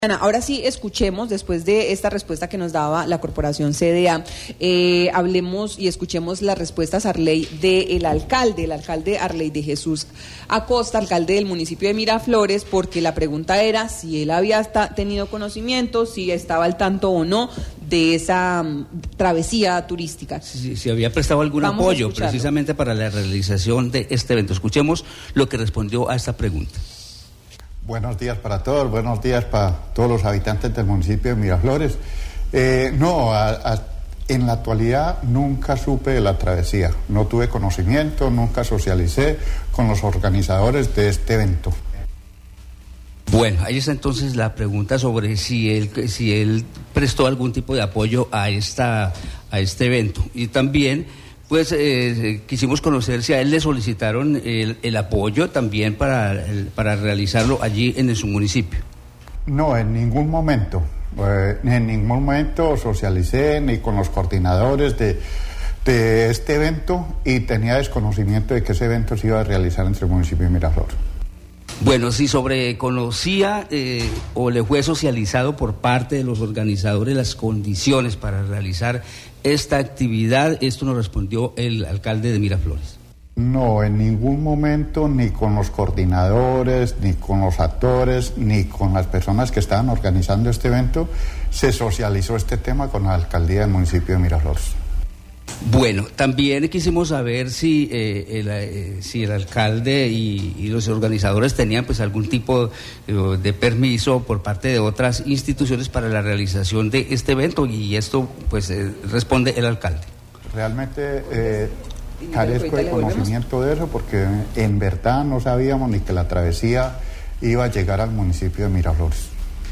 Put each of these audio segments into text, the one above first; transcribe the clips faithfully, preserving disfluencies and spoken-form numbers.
Ana, ahora sí escuchemos, después de esta respuesta que nos daba la Corporación C D A, eh, hablemos y escuchemos las respuestas, Arley, del alcalde, el alcalde Arley de Jesús Acosta, alcalde del municipio de Miraflores, porque la pregunta era si él había tenido conocimiento, si estaba al tanto o no de esa um, travesía turística. Si, si había prestado algún Vamos apoyo precisamente para la realización de este evento. Escuchemos lo que respondió a esta pregunta. Buenos días para todos, buenos días para todos los habitantes del municipio de Miraflores. Eh, no, a, a, en la actualidad nunca supe de la travesía, no tuve conocimiento, nunca socialicé con los organizadores de este evento. Bueno, ahí está entonces la pregunta sobre si él, si él prestó algún tipo de apoyo a, esta, a este evento. Y también, pues, eh, quisimos conocer si a él le solicitaron el, el apoyo también para, el, para realizarlo allí en su municipio. No, en ningún momento. Eh, en ningún momento socialicé ni con los coordinadores de, de este evento y tenía desconocimiento de que ese evento se iba a realizar entre el municipio de Miraflores. Bueno, si sobre conocía eh, o le fue socializado por parte de los organizadores las condiciones para realizar esta actividad, esto nos respondió el alcalde de Miraflores. No, en ningún momento, ni con los coordinadores, ni con los actores, ni con las personas que estaban organizando este evento, se socializó este tema con la alcaldía del municipio de Miraflores. Bueno, también quisimos saber si eh, el, eh, si el alcalde y, y los organizadores tenían pues algún tipo eh, de permiso por parte de otras instituciones para la realización de este evento, y esto pues eh, responde el alcalde. Realmente eh, carezco de conocimiento de eso porque en verdad no sabíamos ni que la travesía iba a llegar al municipio de Miraflores.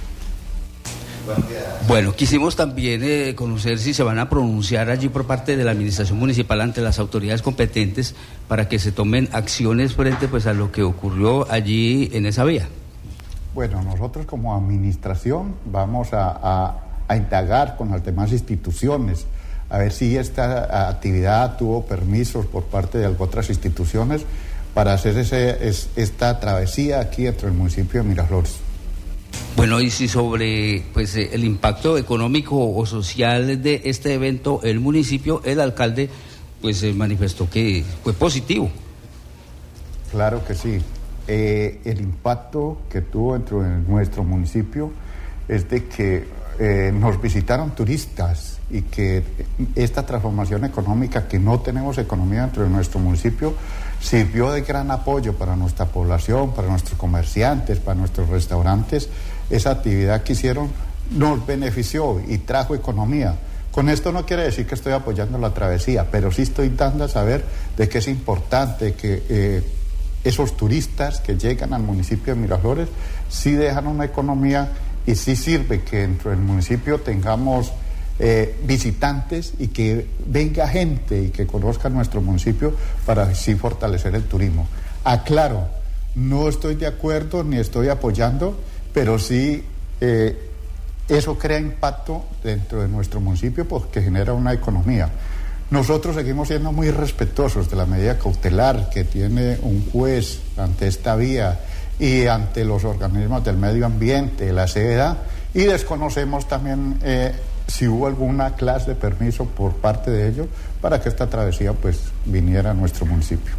Bueno, quisimos también eh, conocer si se van a pronunciar allí por parte de la administración municipal ante las autoridades competentes para que se tomen acciones frente pues a lo que ocurrió allí en esa vía. Bueno, nosotros como administración vamos a, a, a indagar con las demás instituciones a ver si esta actividad tuvo permisos por parte de otras instituciones para hacer ese, es, esta travesía aquí entre el municipio de Miraflores. Bueno, y si sobre pues el impacto económico o social de este evento, el municipio, el alcalde, pues manifestó que fue positivo. Claro que sí. Eh, el impacto que tuvo dentro de nuestro municipio es de que eh, nos visitaron turistas y que esta transformación económica, que no tenemos economía dentro de nuestro municipio, sirvió de gran apoyo para nuestra población, para nuestros comerciantes, para nuestros restaurantes. Esa actividad que hicieron nos benefició y trajo economía. Con esto no quiere decir que estoy apoyando la travesía, pero sí estoy dando a saber de que es importante que eh, esos turistas que llegan al municipio de Miraflores sí dejan una economía y sí sirve que dentro del municipio tengamos eh, visitantes y que venga gente y que conozca nuestro municipio para así fortalecer el turismo. Aclaro, no estoy de acuerdo ni estoy apoyando, pero sí eh, eso crea impacto dentro de nuestro municipio porque genera una economía. Nosotros seguimos siendo muy respetuosos de la medida cautelar que tiene un juez ante esta vía y ante los organismos del medio ambiente, la C D A, y desconocemos también eh, si hubo alguna clase de permiso por parte de ellos para que esta travesía pues viniera a nuestro municipio.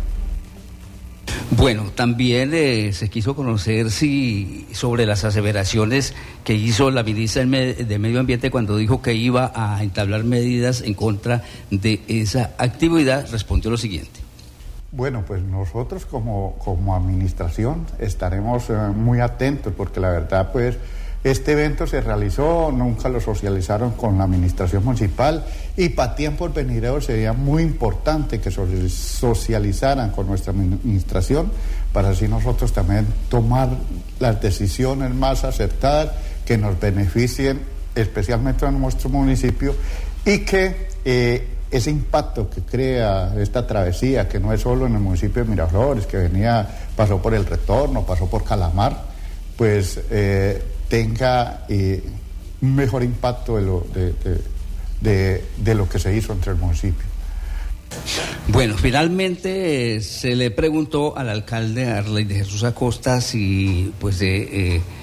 Bueno, también eh, se quiso conocer si sobre las aseveraciones que hizo la ministra de Medio Ambiente cuando dijo que iba a entablar medidas en contra de esa actividad, respondió lo siguiente. Bueno, pues nosotros como, como administración estaremos eh, muy atentos porque la verdad pues este evento se realizó, nunca lo socializaron con la administración municipal y para tiempos venideros sería muy importante que socializaran con nuestra administración para así nosotros también tomar las decisiones más acertadas que nos beneficien especialmente a nuestro municipio y que eh, ese impacto que crea esta travesía, que no es solo en el municipio de Miraflores, que venía, pasó por El Retorno, pasó por Calamar, pues eh, tenga eh, un mejor impacto de lo, de, de, de, de lo que se hizo entre el municipio. Bueno, finalmente eh, se le preguntó al alcalde Arley de Jesús Acosta si pues eh, eh,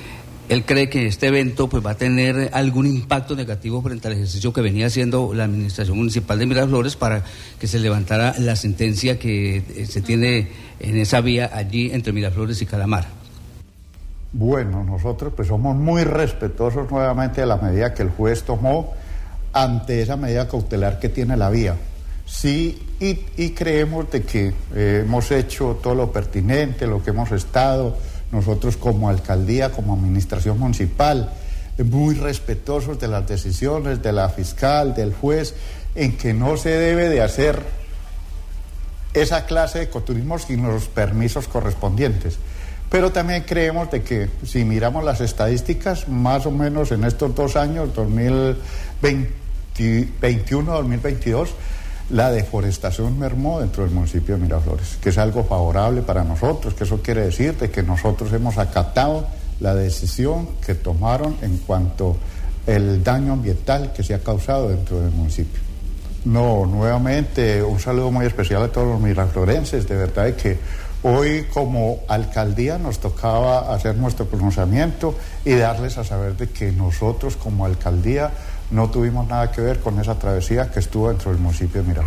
él cree que este evento pues va a tener algún impacto negativo frente al ejercicio que venía haciendo la administración municipal de Miraflores para que se levantara la sentencia que eh, se tiene en esa vía allí entre Miraflores y Calamar. Bueno, nosotros pues somos muy respetuosos nuevamente de la medida que el juez tomó ante esa medida cautelar que tiene la vía. Sí, y, y creemos de que eh, hemos hecho todo lo pertinente, lo que hemos estado nosotros como alcaldía, como administración municipal, muy respetuosos de las decisiones de la fiscal, del juez, en que no se debe de hacer esa clase de ecoturismo sin los permisos correspondientes. Pero también creemos de que si miramos las estadísticas, más o menos en estos dos años, dos mil veintiuno a dos mil veintidós, la deforestación mermó dentro del municipio de Miraflores, que es algo favorable para nosotros, que eso quiere decir de que nosotros hemos acatado la decisión que tomaron en cuanto al daño ambiental que se ha causado dentro del municipio. No, nuevamente un saludo muy especial a todos los miraflorenses, de verdad que hoy como alcaldía nos tocaba hacer nuestro pronunciamiento y darles a saber de que nosotros como alcaldía no tuvimos nada que ver con esa travesía que estuvo dentro del municipio de Miraflores.